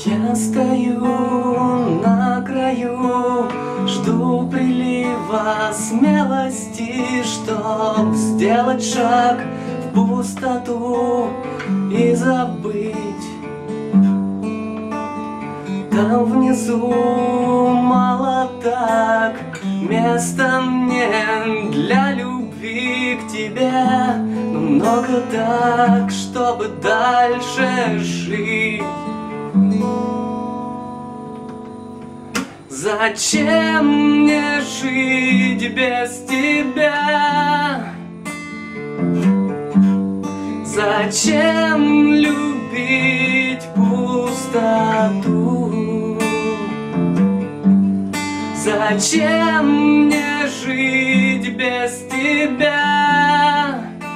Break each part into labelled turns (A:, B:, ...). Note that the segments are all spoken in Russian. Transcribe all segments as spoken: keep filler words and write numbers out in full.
A: Я стою на краю, жду прилива смелости, чтоб сделать шаг в пустоту и забыть. Там внизу мало так места мне для любви к тебе, но много так, чтобы дальше жить. Зачем мне жить без тебя? Зачем любить пустоту? Зачем мне жить без тебя?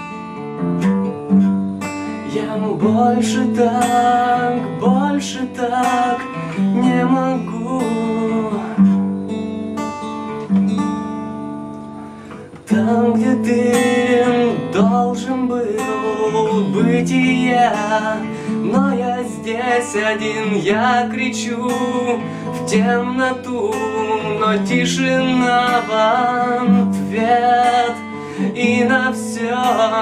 A: Я больше так, больше так не могу. Там, где ты должен был быть и я, но я здесь один, я кричу в темноту, но тишина в ответ. И на все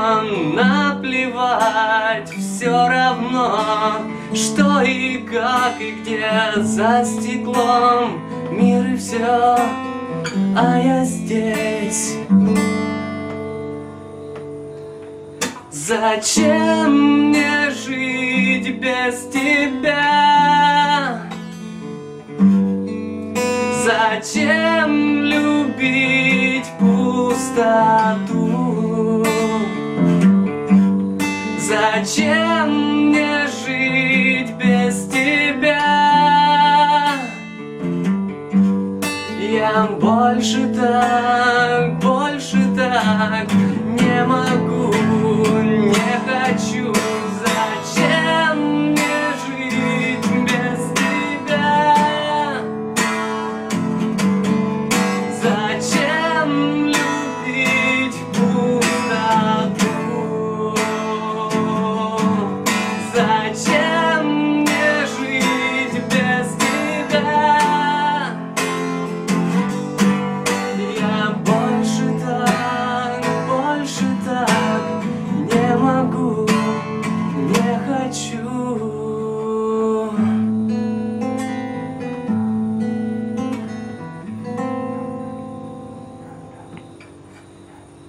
A: наплевать, все равно, что и как и где. За стеклом мир и все, а я здесь. Зачем мне жить без тебя? Зачем любить пустоту? Зачем мне жить без тебя? Я больше так, больше так не могу, не хочу. Зачем мне жить без тебя? Зачем любить пустоту? Зачем?